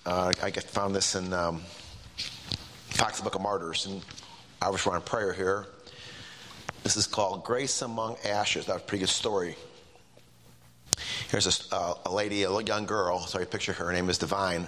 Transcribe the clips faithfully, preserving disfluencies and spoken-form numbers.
Uh, I get, found this in um, Fox Book of Martyrs, and I was running prayer here. This is called Grace Among Ashes. That was a pretty good story. Here's a, uh, a lady, a young girl. Sorry, picture her. Her name is Divine,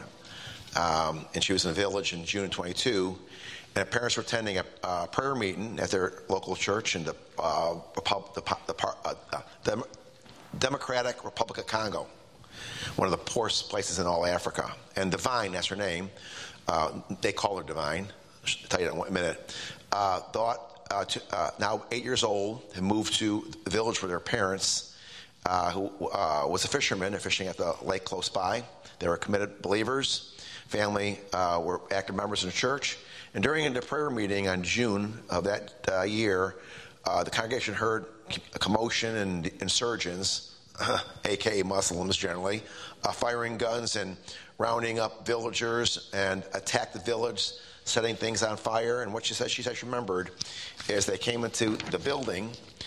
um, and she was in a village in June twenty-two. And her parents were attending a uh, prayer meeting at their local church in the, uh, Repub- the, the uh, uh, Dem- Democratic Republic of Congo, one of the poorest places in all Africa. And Divine, that's her name. Uh, they call her Divine. I'll tell you that in one minute. Uh, thought, uh, to, uh, now eight years old, had moved to the village with her parents, uh, who uh, was a fisherman, fishing at the lake close by. They were committed believers. Family uh, were active members in the church. And during the prayer meeting on June of that uh, year, uh, the congregation heard a commotion and insurgents, a k a. Muslims generally, uh, firing guns and rounding up villagers and attacked the village, setting things on fire. And what she said, she said she remembered, is they came into the building,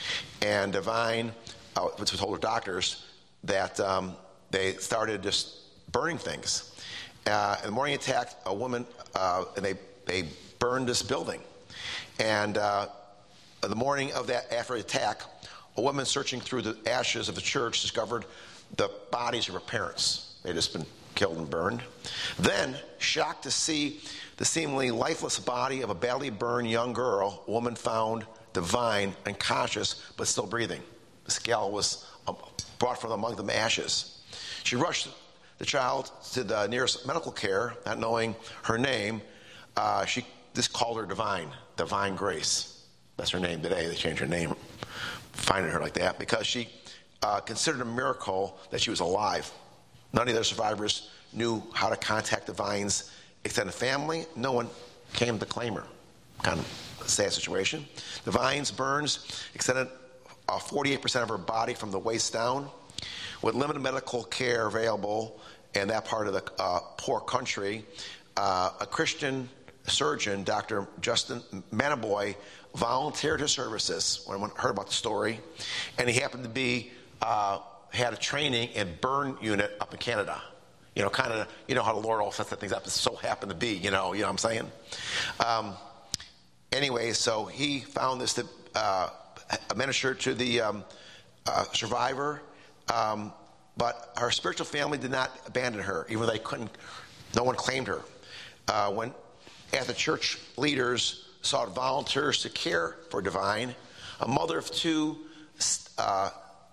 and Divine, uh, which told her doctors, that um, they started just burning things. Uh, in the morning attack, a woman, uh, and they They burned this building. And uh, the morning of that, after the attack, a woman searching through the ashes of the church discovered the bodies of her parents. They'd just been killed and burned. Then, shocked to see the seemingly lifeless body of a badly burned young girl, a woman found Divine, unconscious, but still breathing. This gal was brought from among the ashes. She rushed the child to the nearest medical care, not knowing her name. Uh, she just called her Divine, Divine Grace. That's her name today. They changed her name, finding her like that, because she uh, considered a miracle that she was alive. None of the other survivors knew how to contact Divine's extended family. No one came to claim her. Kind of a sad situation. Divine's burns extended uh, forty-eight percent of her body from the waist down. With limited medical care available in that part of the uh, poor country, uh, a Christian surgeon, Doctor Justin Manaboy, volunteered his services when I heard about the story, and he happened to be uh, had a training in burn unit up in Canada. You know, kind of, you know how the Lord all sets things up. It so happened to be, you know, you know what I'm saying. Um, anyway, so he found this to uh, administer to the um, uh, survivor, um, but her spiritual family did not abandon her, even though they couldn't. No one claimed her. Uh, when After church leaders sought volunteers to care for Divine, a mother of two, uh,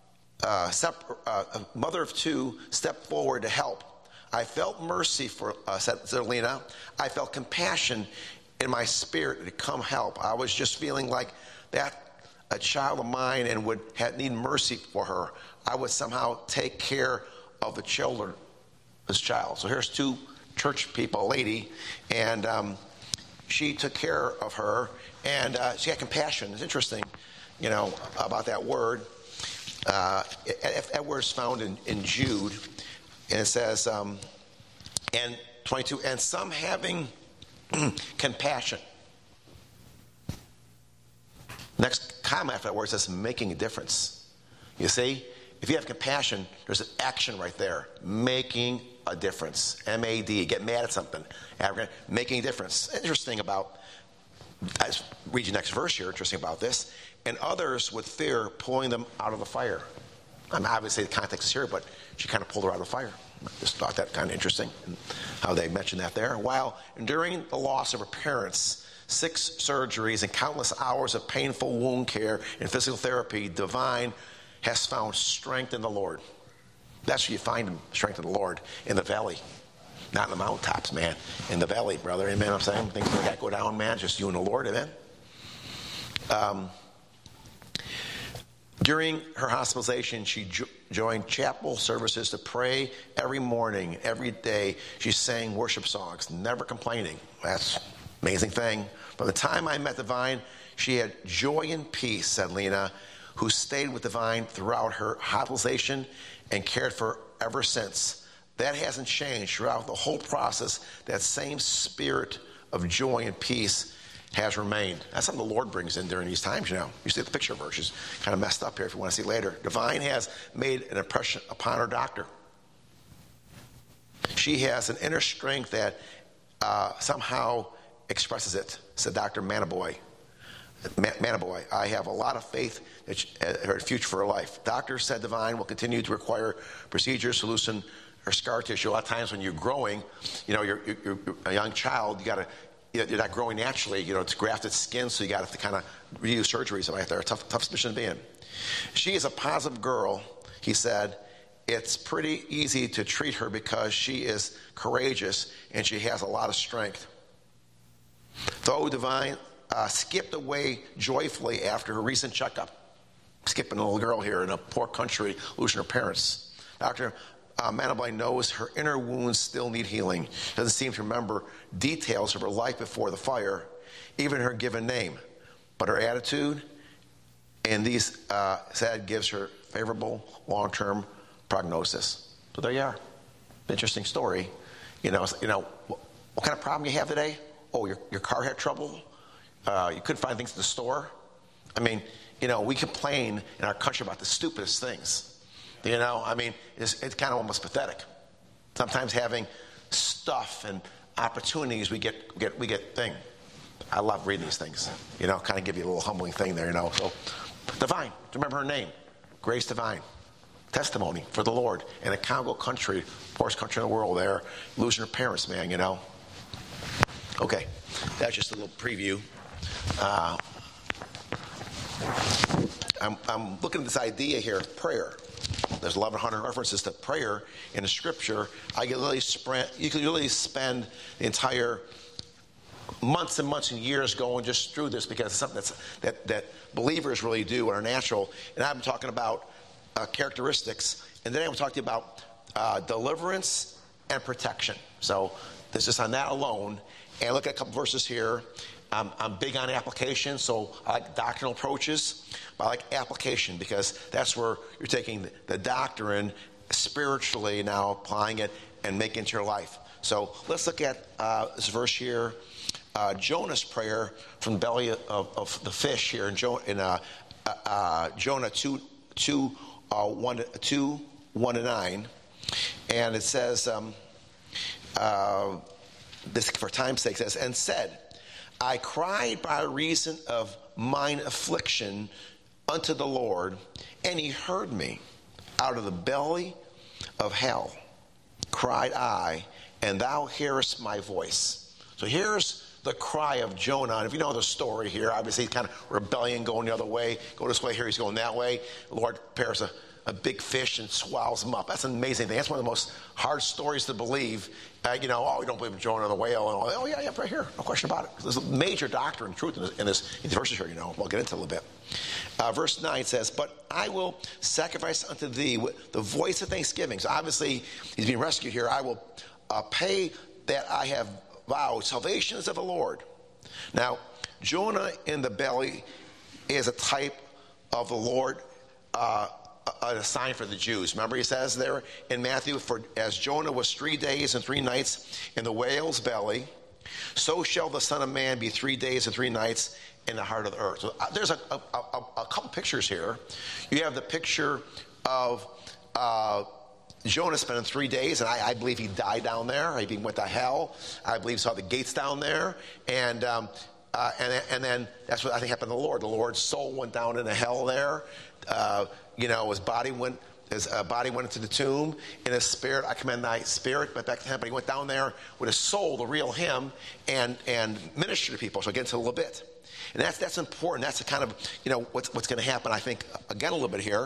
uh, step, uh, a mother of two stepped forward to help. I felt mercy for, uh, said Zelina. I felt compassion in my spirit to come help. I was just feeling like that a child of mine and would have, need mercy for her. I would somehow take care of the children, this child. So here's two church people, a lady, and um, she took care of her, and uh, she had compassion. It's interesting, you know, about that word. Uh, that word is found in, in Jude, and it says, um, and twenty-two, and some having compassion. Next comment after that word says, making a difference. You see, if you have compassion, there's an action right there, making a difference. M A D, get mad at something. Making a difference. Interesting about, I read you next verse here, interesting about this. And others with fear pulling them out of the fire. I mean, obviously the context is here, but she kind of pulled her out of the fire. I just thought that kind of interesting, how they mentioned that there. While enduring the loss of her parents, six surgeries, and countless hours of painful wound care and physical therapy, Divine has found strength in the Lord. That's where you find strength in the Lord, in the valley. Not in the mountaintops, man. In the valley, brother. Amen, I'm saying? Things like that go down, man. Just you and the Lord, amen? Um, during her hospitalization, she jo- joined chapel services to pray every morning, every day. She sang worship songs, never complaining. That's an amazing thing. From the time I met Divine, she had joy and peace, said Lena, who stayed with Divine throughout her hospitalization and cared for her ever since. That hasn't changed throughout the whole process. That same spirit of joy and peace has remained. That's something the Lord brings in during these times, you know. You see the picture verse is kind of messed up here if you want to see later. Divine has made an impression upon her doctor. she has an inner strength that uh, somehow expresses it, said Doctor Manaboy. Manaboy, I have a lot of faith in her future for her life. Doctors said Divine will continue to require procedures to loosen her scar tissue. A lot of times when you're growing, you know, you're, you're, you're a young child, you got to, you're not growing naturally. You know, it's grafted skin, so you got to kind of redo surgery. So they're a tough, tough position to be in. She is a positive girl, he said. It's pretty easy to treat her because she is courageous and she has a lot of strength. Though Divine uh, skipped away joyfully after her recent checkup, skipping a little girl here in a poor country, losing her parents. Doctor Uh, Manaboy knows her inner wounds still need healing. Doesn't seem to remember details of her life before the fire, even her given name. But her attitude and these uh, said gives her favorable long-term prognosis. So there you are. Interesting story. You know, you know, what, what kind of problem you have today? Oh, your your car had trouble. Uh, you couldn't find things at the store. I mean, you know, we complain in our country about the stupidest things. You know, I mean, it's, it's kind of almost pathetic. Sometimes having stuff and opportunities, we get, we get, we get thing. I love reading these things. You know, kind of give you a little humbling thing there. You know, so Divine. Remember her name, Grace Divine. Testimony for the Lord in a Congo country, poorest country in the world. There, losing her parents, man. You know. Okay, that's just a little preview. Uh, I'm, I'm looking at this idea here of prayer. There's eleven hundred references to prayer in the Scripture. I could really spend, you could really spend the entire months and months and years going just through this because it's something that's, that, that believers really do and are natural. And I've been talking about uh, characteristics, and then I'm talking to you about uh, deliverance and protection. So this is on that alone. And look at a couple verses here. I'm, I'm big on application, so I like doctrinal approaches, but I like application because that's where you're taking the doctrine spiritually now, applying it and making it into your life. So let's look at uh, this verse here, uh, Jonah's prayer from the belly of, of the fish here in, jo- in uh, uh, Jonah two, two, uh, one, to, two, one to nine, and it says, um, uh, this for time's sake, says, and said, I cried by reason of mine affliction unto the Lord, and he heard me. Out of the belly of hell cried I, and thou hearest my voice. So here's the cry of Jonah. And if you know the story here, obviously kind of rebellion going the other way. Go this way, here he's going that way. The Lord prepares a, a big fish and swallows him up. That's an amazing thing. That's one of the most hard stories to believe. Uh, you know, oh, we don't believe in Jonah the whale. And all. Oh, yeah, yeah, right here. No question about it. There's a major doctrine and truth in this, in this in these verses here, you know. We'll get into it a little bit. Uh, verse nine says, but I will sacrifice unto thee with the voice of thanksgiving. So obviously, he's being rescued here. I will uh, pay that I have vowed. Salvation is of the Lord. Now, Jonah in the belly is a type of the Lord, uh, a, a sign for the Jews. Remember he says there in Matthew, for as Jonah was three days and three nights in the whale's belly, so shall the Son of Man be three days and three nights in the heart of the earth. So uh, there's a, a, a, a couple pictures here. You have the picture of uh, Jonah spending three days, and I, I believe he died down there. He went to hell. I believe he saw the gates down there. And um, uh, and, and then that's what I think happened to the Lord. The Lord's soul went down into hell there. Uh, you know, his body went his uh, body went into the tomb. In his spirit, I commend thy spirit. But back to him, but he went down there with his soul, the real him, and and ministered to people. So I'll get into a little bit. And that's that's important. That's the kind of, you know, what's what's going to happen, I think, again a little bit here.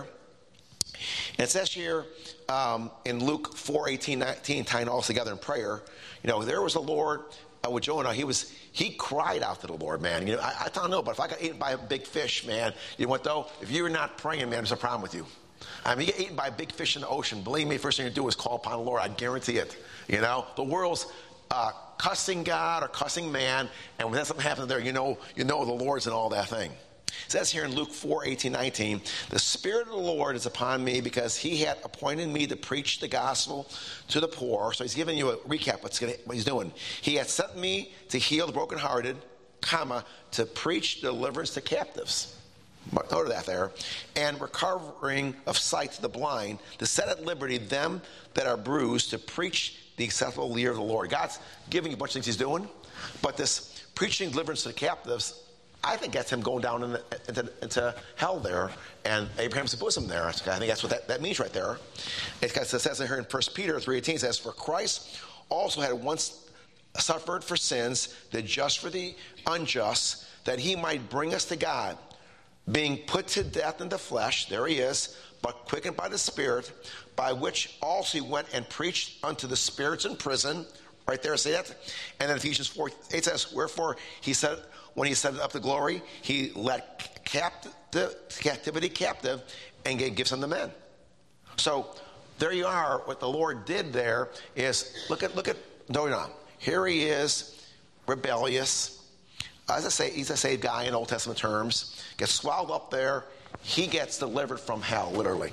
And it says here um, in Luke four, eighteen, nineteen, tying all together in prayer, you know, there was a Lord uh, with Jonah. He was he cried out to the Lord, man. You know, I, I don't know, but if I got eaten by a big fish, man, you know what though? If you're not praying, man, there's a problem with you. I mean, you get eaten by a big fish in the ocean. Believe me, first thing you do is call upon the Lord. I guarantee it. You know, the world's uh, cussing God or cussing man, and when something happens there, you know, you know the Lord's in all that thing. It says here in Luke four, eighteen, nineteen, the Spirit of the Lord is upon me because he had appointed me to preach the gospel to the poor. So he's giving you a recap what's gonna, what he's doing. He had sent me to heal the brokenhearted, comma, to preach deliverance to captives. Note that there. And recovering of sight to the blind, to set at liberty them that are bruised, to preach the acceptable year of the Lord. God's giving you a bunch of things he's doing, but this preaching deliverance to the captives, I think that's him going down in the, into, into hell there and Abraham's bosom there. I think that's what that, that means right there. It says here in First Peter three eighteen, it says, for Christ also had once suffered for sins, the just for the unjust, that he might bring us to God, being put to death in the flesh, there he is, but quickened by the Spirit, by which also he went and preached unto the spirits in prison. Right there, see that? And then Ephesians four eight says, wherefore he said, when he set up to glory, he led captive, captivity captive and gave gifts unto men. So there you are. What the Lord did there is, look at look at Donah. Here he is, rebellious. As I say, he's a saved guy in Old Testament terms. Gets swallowed up there. He gets delivered from hell, literally,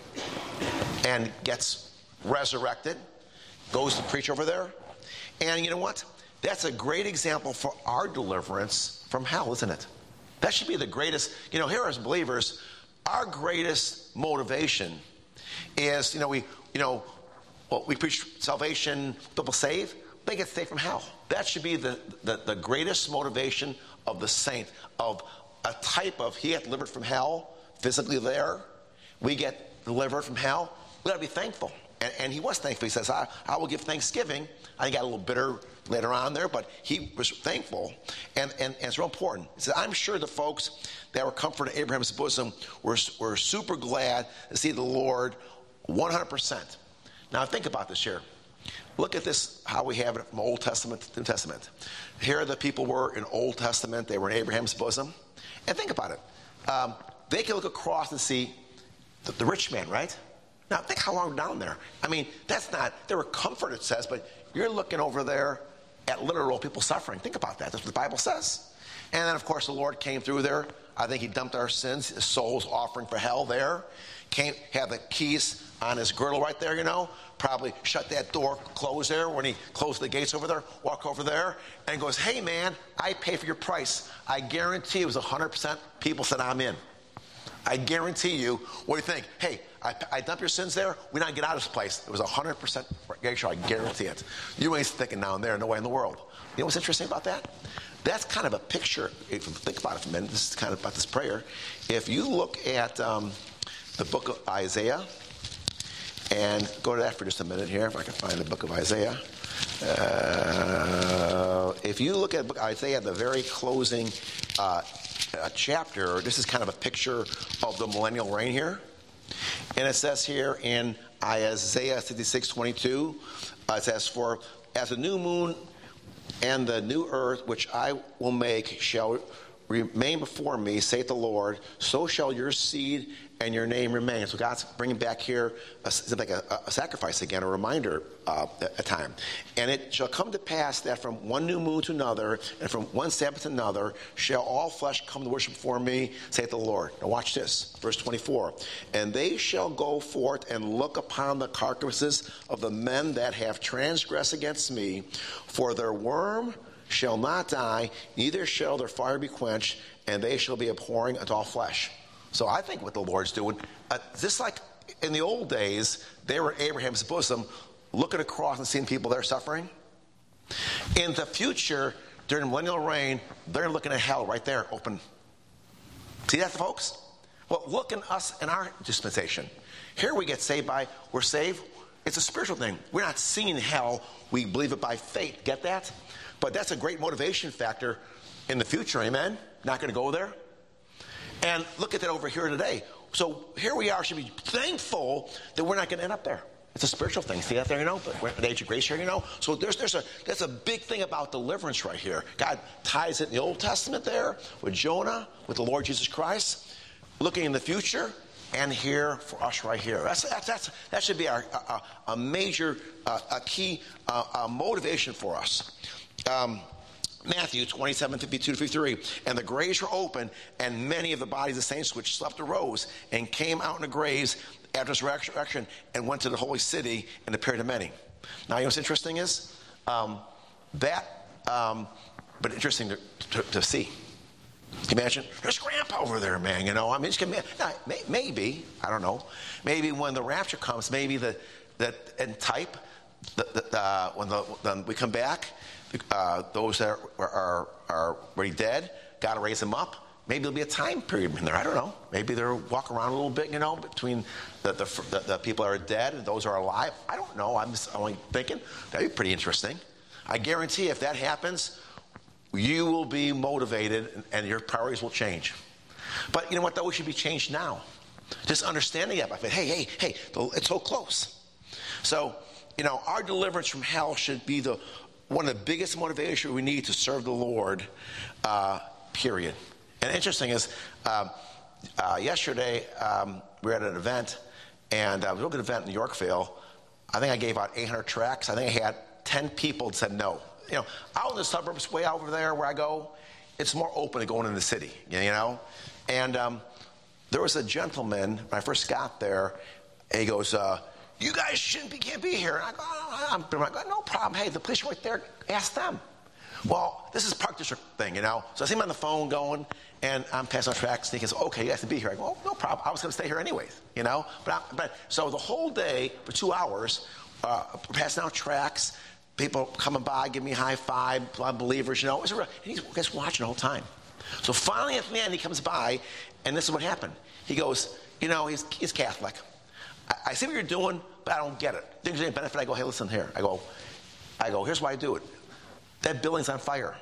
and gets resurrected. Goes to preach over there. And you know what? That's a great example for our deliverance from hell, isn't it? That should be the greatest. You know, here as believers, our greatest motivation is, you know, we, you know, well, we preach salvation, people save, they get saved from hell. That should be the, the, the greatest motivation of the saint, of a type of, he got delivered from hell, physically there. We get delivered from hell. We got to be thankful. And, and he was thankful. He says, I, I will give thanksgiving. I got a little bitter later on there, but he was thankful. And, and, and it's real important. He said, I'm sure the folks that were comforted in Abraham's bosom were, were super glad to see the Lord one hundred percent. Now think about this here. Look at this, how we have it from Old Testament to New Testament. Here the people were in Old Testament. They were in Abraham's bosom. And think about it. Um, they can look across and see the, the rich man, right? Now, think how long down there. I mean, that's not, they were comforted, it says, but you're looking over there at literal people suffering. Think about that. That's what the Bible says. And then, of course, the Lord came through there. I think he dumped our sins, his soul's offering for hell there. Came, had the keys on his girdle right there, you know. Probably shut that door, close there when he closed the gates over there, walk over there, and goes, hey, man, I pay for your price. I guarantee it was one hundred percent people said, I'm in. I guarantee you, what do you think? Hey, I, I dump your sins there, we not get out of this place. It was one hundred percent sure, I guarantee it. You ain't thinking down there, no way in the world. You know what's interesting about that? That's kind of a picture, if you think about it for a minute, this is kind of about this prayer. If you look at um, the book of Isaiah, and go to that for just a minute here, if I can find the book of Isaiah. Uh, if you look at Isaiah, the very closing uh, uh, chapter, this is kind of a picture of the millennial reign here. And it says here in Isaiah sixty-six twenty-two, uh, it says, for as the new moon and the new earth, which I will make, shall remain before me, saith the Lord, so shall your seed and your name remain. So God's bringing back here a, like a, a sacrifice again, a reminder uh, a time. And it shall come to pass that from one new moon to another, and from one Sabbath to another, shall all flesh come to worship before me, saith the Lord. Now watch this, verse twenty-four. And they shall go forth and look upon the carcasses of the men that have transgressed against me, for their worm shall not die, neither shall their fire be quenched, and they shall be abhorring unto all flesh. So I think what the Lord's doing, uh, just like in the old days, they were in Abraham's bosom, looking across and seeing people there suffering. In the future, during the millennial reign, they're looking at hell right there, open. See that, folks? Well, look at us in our dispensation. Here we get saved by, we're saved. It's a spiritual thing. We're not seeing hell. We believe it by faith. Get that? But that's a great motivation factor in the future, amen? Not going to go there. And look at that over here today. So here we are, should be thankful that we're not going to end up there. It's a spiritual thing. See that there, you know? But we're at the age of grace here, you know? So there's there's a that's a big thing about deliverance right here. God ties it in the Old Testament there with Jonah, with the Lord Jesus Christ, looking in the future, and here for us right here. That's that's, that's that should be our a, a major, uh, a key uh, a motivation for us. Um, Matthew twenty-seven, fifty-two to fifty-three. And the graves were open, and many of the bodies of the saints which slept arose, and came out in the graves after his resurrection, and went to the holy city, and appeared to many. Now, you know what's interesting is? Um, that, um, but interesting to, to, to see. Can you imagine? There's Grandpa over there, man, you know. I mean, just, now, maybe, I don't know, maybe when the rapture comes, maybe the, that in type, the, the, the, when, the, when we come back, uh, those that are, are, are already dead, God will raise them up. Maybe there'll be a time period in there. I don't know. Maybe they'll walk around a little bit, you know, between the, the, the, the people that are dead and those who are alive. I don't know. I'm just only thinking. That'd be pretty interesting. I guarantee if that happens, you will be motivated and, and your priorities will change. But you know what, though? We should be changed now. Just understanding that. I think, hey, hey, hey, it's so close. So, you know, our deliverance from hell should be the one of the biggest motivations we need to serve the Lord, uh, period. And interesting is, uh, uh, yesterday um, we were at an event, and uh, it was a real good event in Yorkville. I think I gave out eight hundred tracts. I think I had ten people that said no. You know, out in the suburbs, way over there where I go, it's more open to going in the city, you know. And um, there was a gentleman, when I first got there, and he goes, uh, you guys shouldn't be, can't be here. And I go, oh, I'm, I'm like, no problem. Hey, the police are right there. Ask them. Well, this is Park District thing, you know. So I see him on the phone going, and I'm passing on tracks, and he goes, okay, you have to be here. I go, oh, no problem. I was going to stay here anyways, you know. But, I, but so the whole day, for two hours, uh, passing out tracks, people coming by, giving me a high five, believers, you know. It was a real, and he's just watching the whole time. So finally, at the end, he comes by, and this is what happened. He goes, you know, he's, he's Catholic. I, I see what you're doing, but I don't get it. Things ain't benefit. I go, hey, listen here. I go, I go, here's why I do it. That building's on fire.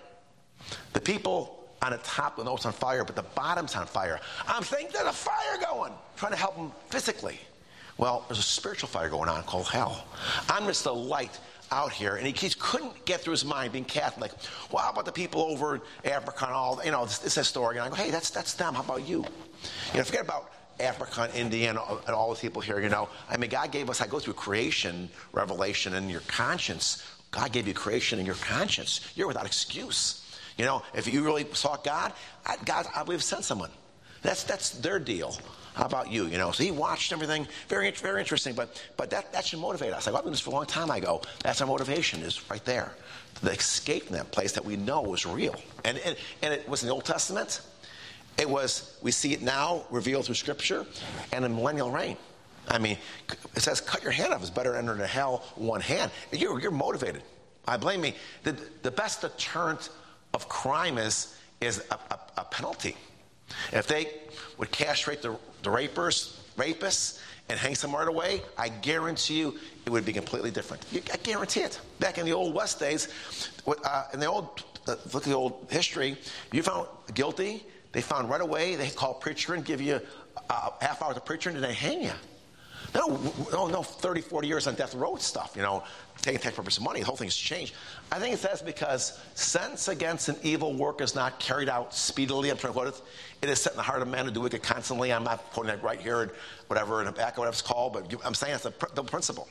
The people on the top will know it's on fire, but the bottom's on fire. I'm thinking there's a fire going, trying to help them physically. Well, there's a spiritual fire going on called hell. I'm just a light out here, and he, he couldn't get through his mind, being Catholic. Well, how about the people over in Africa and all, you know, it's, it's historic. And I go, hey, that's that's them. How about you? You know, forget about Africa and India and all, and all the people here, you know. I mean, God gave us, I go through creation, revelation, and your conscience. God gave you creation and your conscience. You're without excuse. You know, if you really sought God, I, God, I believe, sent someone. That's that's their deal. How about you? You know, so he watched everything. Very, very interesting. But but that, that should motivate us. Like, I've been doing this for a long time. I go, that's our motivation, is right there. The escape from that place that we know is real. And and, and it was in the Old Testament. It was, we see it now revealed through Scripture and in millennial reign. I mean, it says, cut your hand off. It's better to enter into hell one hand. You're, you're motivated. I blame me. The, the best deterrent of crime is, is a, a, a penalty. If they would castrate the, the rapers, rapists and hang some right away, I guarantee you it would be completely different. I guarantee it. Back in the old West days, uh, in the old, uh, look at the old history, you found guilty, they found right away, they call a preacher and give you a half hour with the preacher and then they hang you. No, no, no, thirty, forty years on death row stuff, you know, taking tax purpose of money. The whole thing's changed. I think it says because sentence against an evil work is not carried out speedily. I'm trying to quote it. It is set in the heart of men to do wicked constantly. I'm not quoting that right here, and whatever, in the back, or whatever it's called, but I'm saying it's the, the principle.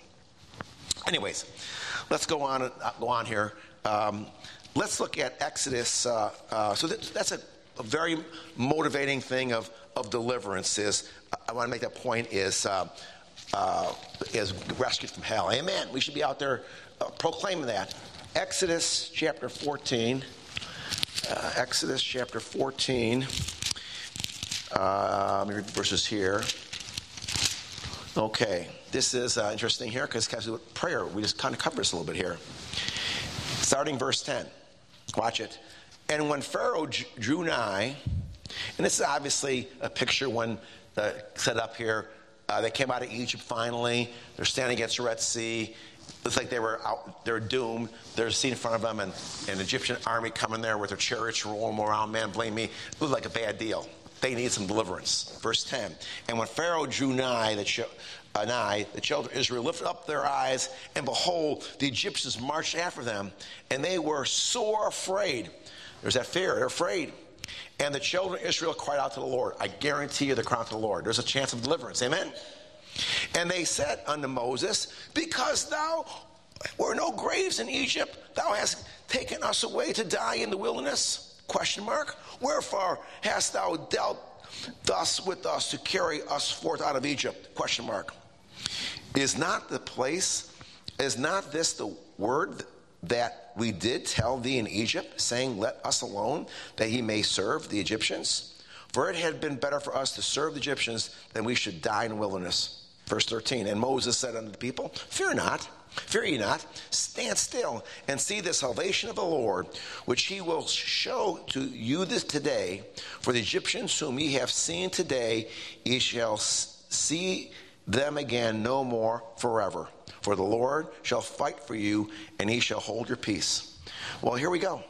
Anyways, let's go on, uh, go on here. Um, let's look at Exodus. Uh, uh, so that, that's a, a very motivating thing of, of deliverance is, I want to make that point, is... Uh, Uh, is rescued from hell. Amen. We should be out there uh, proclaiming that. Exodus chapter fourteen. Uh, Exodus chapter fourteen. Uh, let me read the verses here. Okay. This is uh, interesting here because it has to do with prayer. We just kind of cover this a little bit here. Starting verse ten. Watch it. And when Pharaoh drew nigh, and this is obviously a picture when uh, set up here. Uh, they came out of Egypt finally. They're standing against the Red Sea. Looks like they were out. They're doomed. There's a sea in front of them, and an Egyptian army coming there with their chariots rolling them around. Man, blame me. It looked like a bad deal. They need some deliverance. Verse ten. And when Pharaoh drew nigh, the, ch- uh, nigh, the children of Israel lifted up their eyes, and behold, the Egyptians marched after them, and they were sore afraid. There's that fear. They're afraid. And the children of Israel cried out to the Lord. I guarantee you they're crying out to the Lord. There's a chance of deliverance. Amen? And they said unto Moses, because thou were no graves in Egypt, thou hast taken us away to die in the wilderness? Question mark. Wherefore hast thou dealt thus with us to carry us forth out of Egypt? Question mark. Is not the place, is not this the word that we did tell thee in Egypt, saying, let us alone, that he may serve the Egyptians? For it had been better for us to serve the Egyptians than we should die in the wilderness. Verse thirteen, and Moses said unto the people, fear not, Fear ye not, stand still, and see the salvation of the Lord, which he will show to you this today. For the Egyptians whom ye have seen today, ye shall see them again no more forever. For the Lord shall fight for you, and he shall hold your peace. Well, here we go.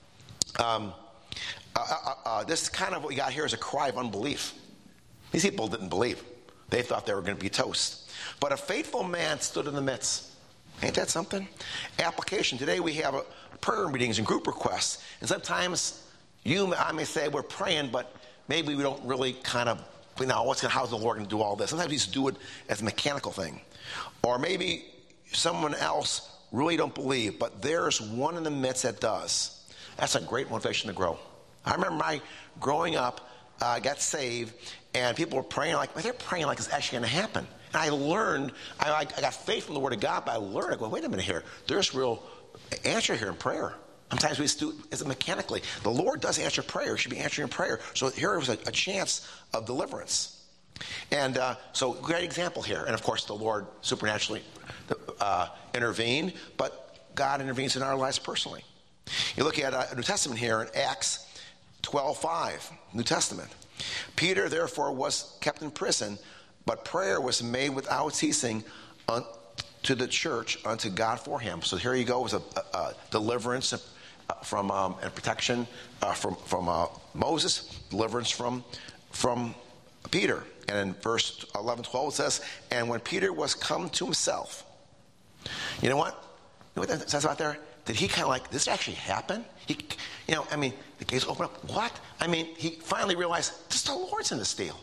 Um, uh, uh, uh, this is kind of what we got here is a cry of unbelief. These people didn't believe. They thought they were going to be toast. But a faithful man stood in the midst. Ain't that something? Application. Today we have a prayer meetings and group requests. And sometimes you, I may say, we're praying, but maybe we don't really kind of, you know, what's gonna, how's the Lord going to do all this? Sometimes we just do it as a mechanical thing. Or maybe someone else really don't believe, but there's one in the midst that does. That's a great motivation to grow. I remember my growing up, I uh, got saved, and people were praying like, they're praying like it's actually going to happen. And I learned, I, I got faith from the Word of God, but I learned, I go, wait a minute here. There's real answer here in prayer. Sometimes we just do it mechanically. The Lord does answer prayer. He should be answering prayer. So here was a, a chance of deliverance. And uh, so great example here. And of course, the Lord supernaturally uh, intervened, but God intervenes in our lives personally. You look at uh, New Testament here in Acts twelve five, New Testament. Peter, therefore, was kept in prison, but prayer was made without ceasing unto the church, unto God for him. So here you go, was a, a, a deliverance from um, and protection uh, from from uh, Moses, deliverance from from Peter. And in verse eleven, twelve it says, and when Peter was come to himself, you know what? You know what that says out there? Did he kind of like, this actually happen? He, you know, I mean, the gates open up. What? I mean, he finally realized, this the Lord's in this deal.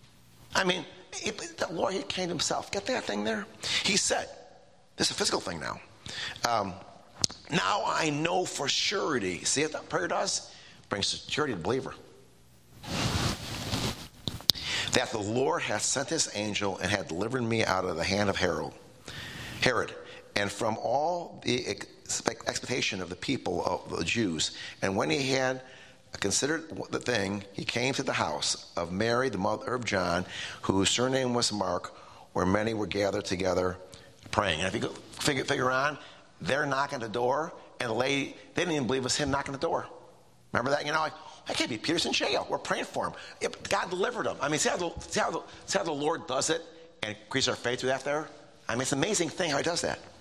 I mean, it, the Lord, he came to himself. Get that thing there? He said, this is a physical thing now. Um, now I know for surety. See what that prayer does? Brings security to the believer. That the Lord hath sent his angel and had delivered me out of the hand of Herod, Herod, and from all the expectation of the people of the Jews. And when he had considered the thing, he came to the house of Mary, the mother of John, whose surname was Mark, where many were gathered together praying. And if you go figure, figure on, they're knocking the door, and the lady, they didn't even believe it was him knocking the door. Remember that? You know, like, that can't be Peter's in jail. We're praying for him. It, God delivered him. I mean, see how, the, see, how the, see how the Lord does it and increase our faith through that there? I mean, it's an amazing thing how he does that.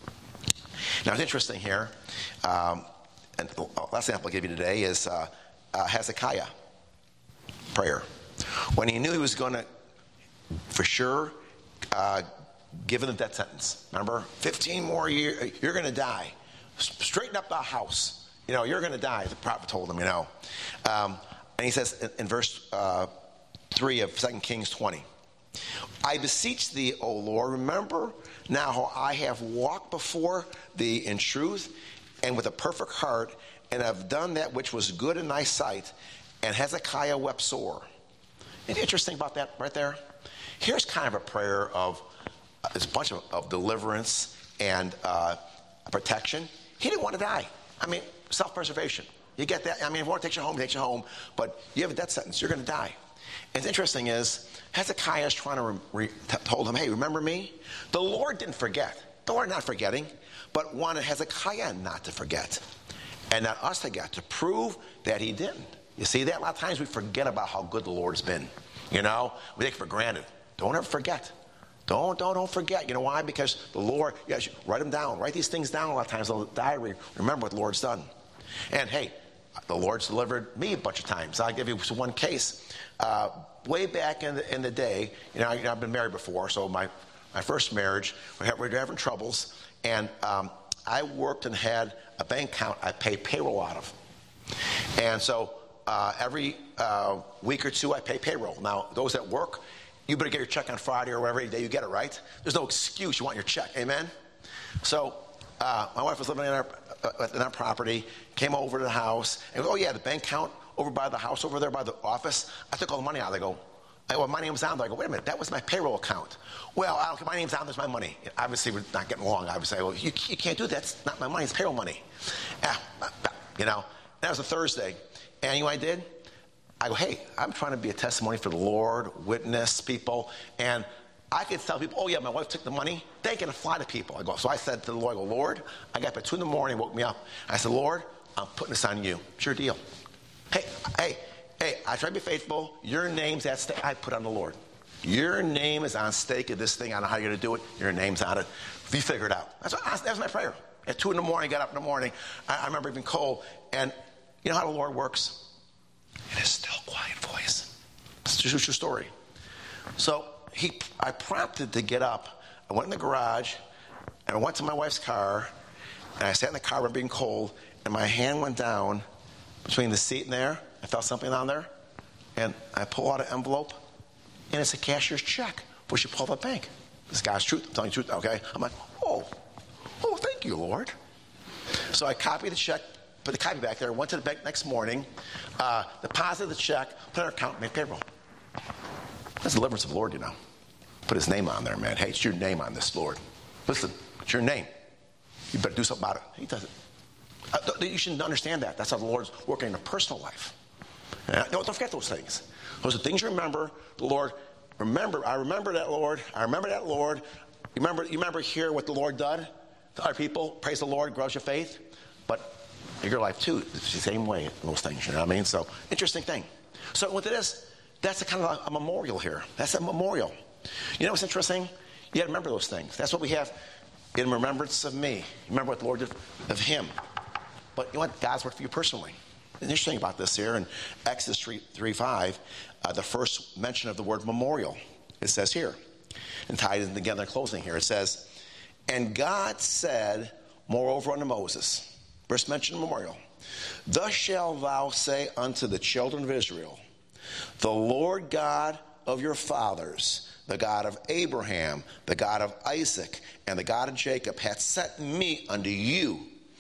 Now, it's interesting here, um, and the last example I'll give you today is uh, uh, Hezekiah prayer. When he knew he was going to, for sure, uh, give him the death sentence. Remember, fifteen more years, you're going to die. Straighten up the house. You know, you're going to die, the prophet told him, you know. Um, and he says in, in verse uh, three of Second Kings twenty, I beseech thee, O Lord, remember now how I have walked before thee in truth and with a perfect heart, and have done that which was good in thy sight. And Hezekiah wept sore. Isn't it interesting about that right there? Here's kind of a prayer of, uh, it's a bunch of, of deliverance and uh, protection. He didn't want to die. I mean, self-preservation. You get that? I mean, if you want to take you home, take you home. But you have a death sentence. You're going to die. And it's interesting is, Hezekiah is trying to re- re- t- told him, hey, remember me? The Lord didn't forget. The Lord not forgetting, but wanted Hezekiah not to forget. And not us to get, to prove that he didn't. You see that? A lot of times we forget about how good the Lord's been. You know? We take it for granted. Don't ever forget. Don't, don't, don't forget. You know why? Because the Lord, yes, write them down. Write these things down a lot of times in the diary. Remember what the Lord's done. And hey, the Lord's delivered me a bunch of times. I'll give you one case. Uh, way back in the, in the day, you know, I, I've been married before, so my, my first marriage, we were having troubles, and um, I worked and had a bank account I paid payroll out of. And so uh, every uh, week or two, I pay payroll. Now, those that work, you better get your check on Friday or whatever day you get it, right? There's no excuse. You want your check. Amen? So uh, my wife was living in our, uh, in our property, came over to the house, and goes, oh, yeah, the bank account over by the house, over there by the office. I took all the money out. They go, I, well, my name's on there. I go, wait a minute, that was my payroll account. Well, I don't, my name's on, there's my money. Obviously, we're not getting along. I would say, well, you, you can't do that. It's not my money, it's payroll money. Ah, you know, that was a Thursday. And you know what I did? I go, hey, I'm trying to be a testimony for the Lord, witness people. And I could tell people, oh yeah, my wife took the money. They ain't gonna fly to people. I go, so I said to the Lord, I go, Lord, I got up at two in the morning, woke me up. I said, Lord, I'm putting this on you. It's your deal. Hey, hey, hey, I try to be faithful. Your name's at stake. I put on the Lord. Your name is on stake of this thing. I don't know how you're gonna do it. Your name's on it. You figure it out. That's, what, that's my prayer. At two in the morning, I got up in the morning. I, I remember being cold. And you know how the Lord works? In his still, quiet voice. It's just a true story. So he, I prompted to get up. I went in the garage, and I went to my wife's car, and I sat in the car when being cold, and my hand went down between the seat and there. I felt something on there, and I pull out an envelope, and it's a cashier's check, which you pull out of the bank. This guy's truth. I'm telling you the truth, okay? I'm like, oh, oh, thank you, Lord. So I copied the check, put the copy back there, went to the bank next morning, uh, deposited the check, put it in our account, made payroll. That's the deliverance of the Lord, you know. Put his name on there, man. Hey, it's your name on this, Lord. Listen, it's your name. You better do something about it. He does it. Uh, you should understand that. That's how the Lord's working in a personal life. Uh, don't, don't forget those things. Those are things you remember. The Lord, remember, I remember that, Lord. I remember that, Lord. You remember, you remember here what the Lord did to other people? Praise the Lord, grows your faith. But in your life, too, it's the same way, those things, you know what I mean? So, interesting thing. So, what it is, that's a kind of a, a memorial here. That's a memorial. You know what's interesting? You got to remember those things. That's what we have in remembrance of me. Remember what the Lord did of him. But you know what? God's worked for you personally. And the interesting thing about this here in Exodus three five, uh, the first mention of the word memorial, it says here, and tied in together in closing here, it says, and God said, moreover unto Moses, first mention memorial, thus shalt thou say unto the children of Israel, the Lord God of your fathers, the God of Abraham, the God of Isaac, and the God of Jacob hath sent me unto you.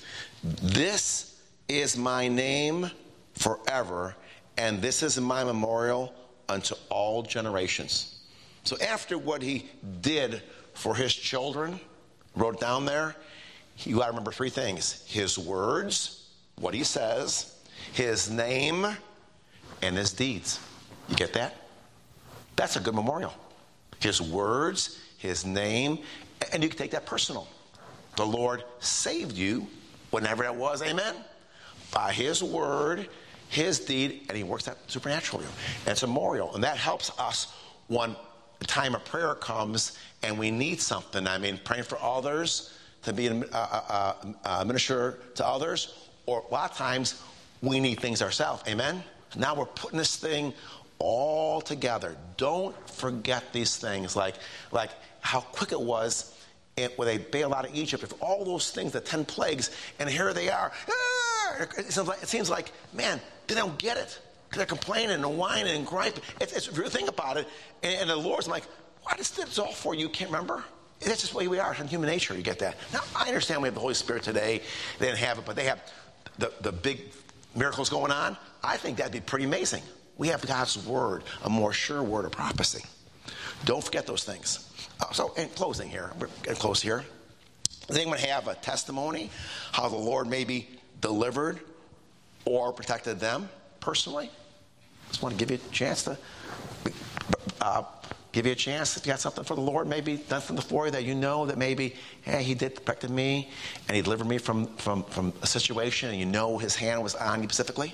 This is my name forever, and this is my memorial unto all generations. So after what he did for his children, wrote down there, you got to remember three things. His words, what he says, his name, and his deeds. You get that? That's a good memorial. His words, his name, and you can take that personal. The Lord saved you, whenever that was, amen? By his word, his deed, and he works that supernaturally. And it's a memorial, and that helps us when the time of prayer comes and we need something. I mean, praying for others, to be a, a, a, a minister to others, or a lot of times we need things ourselves, amen? Now we're putting this thing all together. Don't forget these things, like like how quick it was in, when they bailed out of Egypt. If all those things, the ten plagues, and here they are. Ah! It seems like, it seems like man, they don't get it. They're complaining and whining and griping. It's, it's a real thing about it. And, and the Lord's like, why is this all for you? You can't remember? That's just the way we are. It's human nature. You get that. Now, I understand we have the Holy Spirit today. They didn't have it, but they have the, the big miracles going on. I think that'd be pretty amazing. We have God's word, a more sure word of prophecy. Don't forget those things. Uh, so, in closing here, we're getting close here. Does anyone have a testimony how the Lord maybe delivered or protected them personally? Just want to give you a chance to uh, give you a chance. If you got something for the Lord, maybe done something for you that you know that maybe, hey, he did protect me and he delivered me from, from, from a situation, and you know his hand was on you specifically.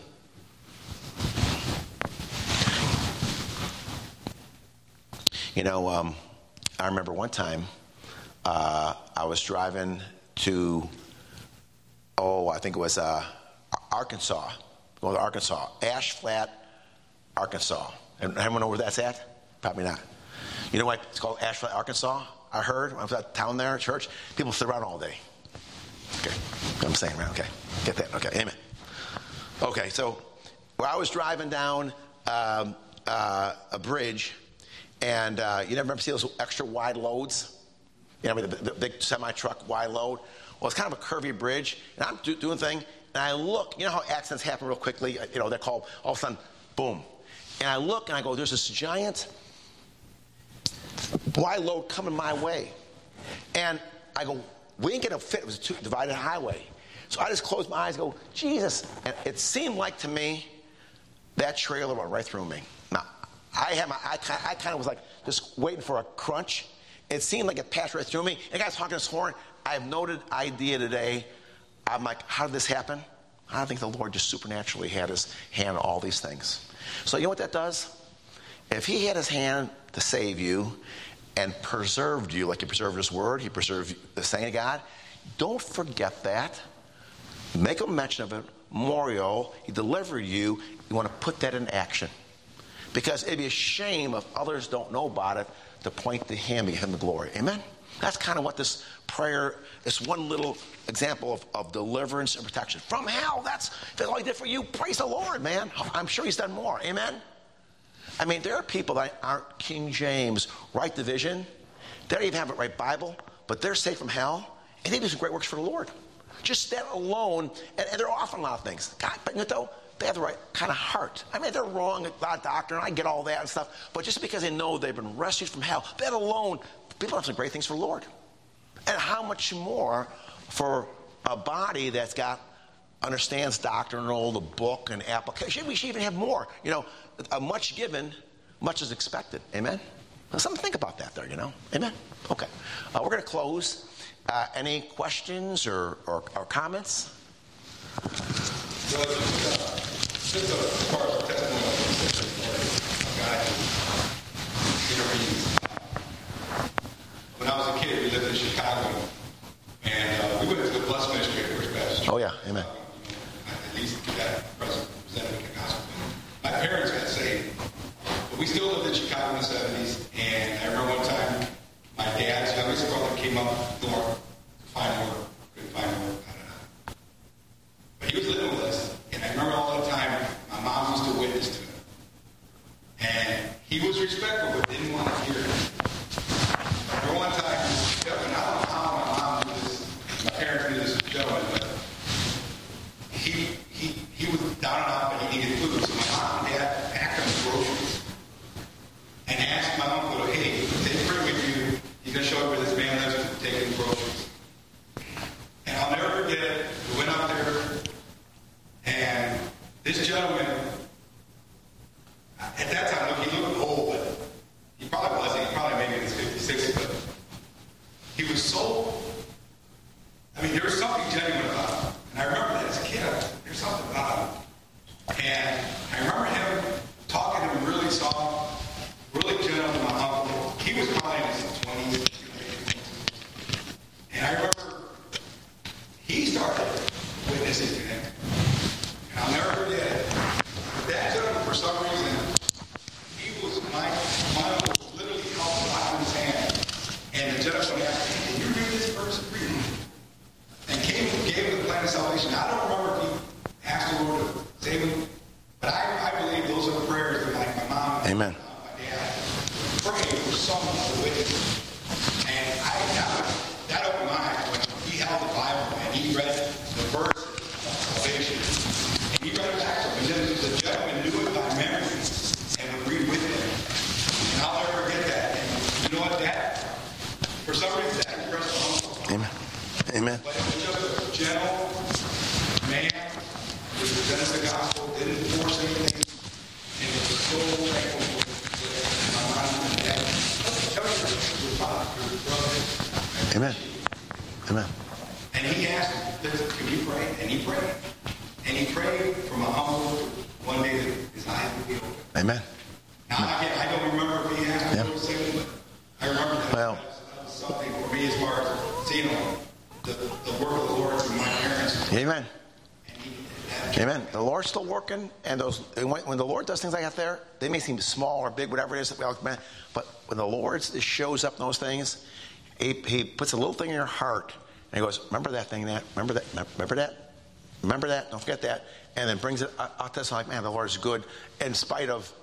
You know, um, I remember one time uh, I was driving to, oh, I think it was uh, Arkansas, going to Arkansas, Ash Flat, Arkansas. And anyone know where that's at? Probably not. You know why it's called Ash Flat, Arkansas? I heard when I was at town there, church, people sit around all day. Okay, what I'm saying, right? Okay, get that? Okay, amen. Okay, so where I was driving down um, uh, a bridge. And uh, you never see those extra wide loads? You know, the, the big semi-truck wide load? Well, it's kind of a curvy bridge, and I'm do, doing a thing, and I look. You know how accidents happen real quickly? You know, they're called, all of a sudden, boom. And I look, and I go, there's this giant wide load coming my way. And I go, we ain't going to fit. It was a two, divided highway. So I just closed my eyes and go, Jesus. And it seemed like to me, that trailer went right through me. Now, I had my, I kind, I kind of was like just waiting for a crunch. It seemed like it passed right through me. And the guy's honking his horn. I have noted idea today. I'm like, how did this happen? I think the Lord just supernaturally had his hand on all these things. So you know what that does? If he had his hand to save you and preserved you, like he preserved his word, he preserved the saying of God, don't forget that. Make a mention of it. Memorial, he delivered you. You want to put that in action. Because it'd be a shame if others don't know about it to point to him and give him the glory. Amen? That's kind of what this prayer, this one little example of, of deliverance and protection. From hell, that's, if that's all he did for you, praise the Lord, man. I'm sure he's done more. Amen? I mean, there are people that aren't King James, right division. They don't even have a right Bible, but they're saved from hell, and they do some great works for the Lord. Just that alone, and, and they're offering a lot of things. God, but you know, though, they have the right kind of heart. I mean, they're wrong, a lot of doctrine, I get all that and stuff, but just because they know they've been rescued from hell, that alone, people have some great things for the Lord. And how much more for a body that's got, understands doctrinal, the book, and application. We should even have more. You know, a much given, much is expected. Amen? Now, something to think about that there, you know. Amen? Okay. Uh, we're going to close. Uh, any questions or, or, or comments? Well, just, uh, just as far as the testimony of a guy who intervenes. When I was a kid, we lived in Chicago, and uh, we went to the Blessed Ministry at First Baptist. Oh, yeah. Amen. At least that represented the gospel. My parents got saved, but we still lived in Chicago in the seventies, and I remember one time my dad's youngest brother came up north to find work. Couldn't find work, I don't know. But he was living with us, and I remember all the time my mom used to witness to him. And he was respectful, but didn't want to hear it. For one time, and I don't know how my mom knew this, my parents knew this gentleman, but he he he was down and out, but he needed food. So my mom and dad packed him groceries and asked my uncle, hey, take Fred with you. He's going to show you where this man lives and take him groceries. And I'll never forget it. We went up there, and this gentleman, at that time, look, he looked old, but he probably wasn't. He probably maybe in his fifties, sixties, but he was so, I mean, there was something genuine about him. And I remember that as a kid, there's something about him. And I remember him talking to him really soft, really gentle to my uncle. He was probably in his twenties. And I remember he started witnessing to him. And I'll never forget it. That gentleman, for some reason, he was, my, my uncle was literally held out in his hand. And the gentleman asked me, can you read this verse? Read it. And came and gave him the plan of salvation. I don't remember if he asked the Lord to save him, but I, I believe those are prayers that like my mom and Amen. my dad prayed for someone to witness. And I, that, that opened my eyes when he held the Bible and he read the verse of salvation. And he read it back to him. And then the gentleman knew it by memory and would read with him. And I'll never forget that. And you know what, that, for some reason, that impressed my uncle. Amen. Amen. But it was just a gentle man who presented the gospel, didn't force anything, and was so thankful for my mom and dad. Everything was father, his brother. Amen. Amen. And he asked him, can you pray? And he prayed. And he prayed for my uncle one day that his eyes would be open. Amen. Now, I, can't, I don't remember if he asked Yep. him to sing, but I remember that. Well, that was something for me as far as seeing him. The, the work of the Lord through my parents. Amen. And he, Amen. The Lord's still working, and those and when, when the Lord does things like that there, they may seem small or big, whatever it is. But when the Lord shows up in those things, he, he puts a little thing in your heart, and he goes, remember that thing, that, remember that, remember that, remember that, don't forget that, and then brings it out to us like, man, the Lord's good, in spite of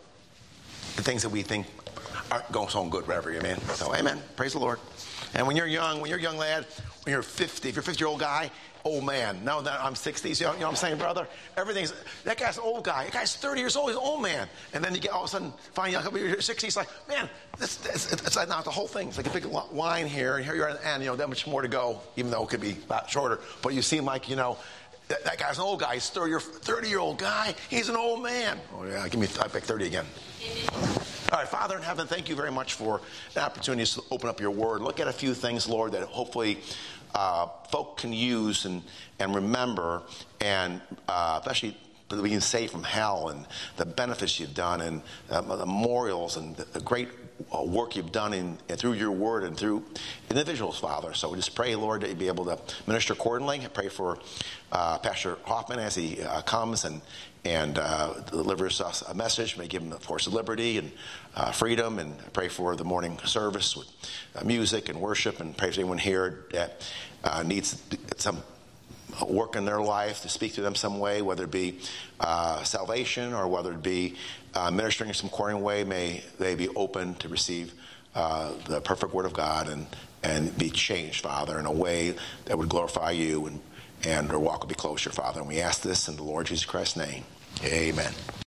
the things that we think aren't going so good, whatever, amen. So, amen. Praise the Lord. And when you're young, when you're a young lad, when you're fifty, if you're a fifty-year-old guy, old man. Now that I'm sixty, so you know what I'm saying, brother? Everything's, that guy's an old guy. That guy's thirty years old, he's an old man. And then you get all of a sudden, find young, you're sixty, it's like, man, this, this, it's like not the whole thing. It's like a big line here, and here you are at the end, you know, that much more to go, even though it could be a lot shorter. But you seem like, you know, that, that guy's an old guy. He's a thirty-year-old guy. He's an old man. Oh, yeah, give me, I pick thirty again. All right, Father in heaven, thank you very much for the opportunity to open up your word. Look at a few things, Lord, that hopefully uh, folk can use and, and remember, and uh, especially being saved from hell and the benefits you've done, and uh, the memorials and the, the great uh, work you've done in, and through your word and through individuals, Father. So we just pray, Lord, that you'd be able to minister accordingly. I pray for uh, Pastor Hoffman as he uh, comes and and uh, delivers us a message. May give him, of course, liberty and uh, freedom. And I pray for the morning service with uh, music and worship, and pray for anyone here that uh, needs some work in their life to speak to them some way, whether it be uh, salvation or whether it be uh, ministering in some according way. May they be open to receive uh, the perfect word of God and, and be changed, Father, in a way that would glorify you, and and our walk will be closer, Father. And we ask this in the Lord Jesus Christ's name. Amen.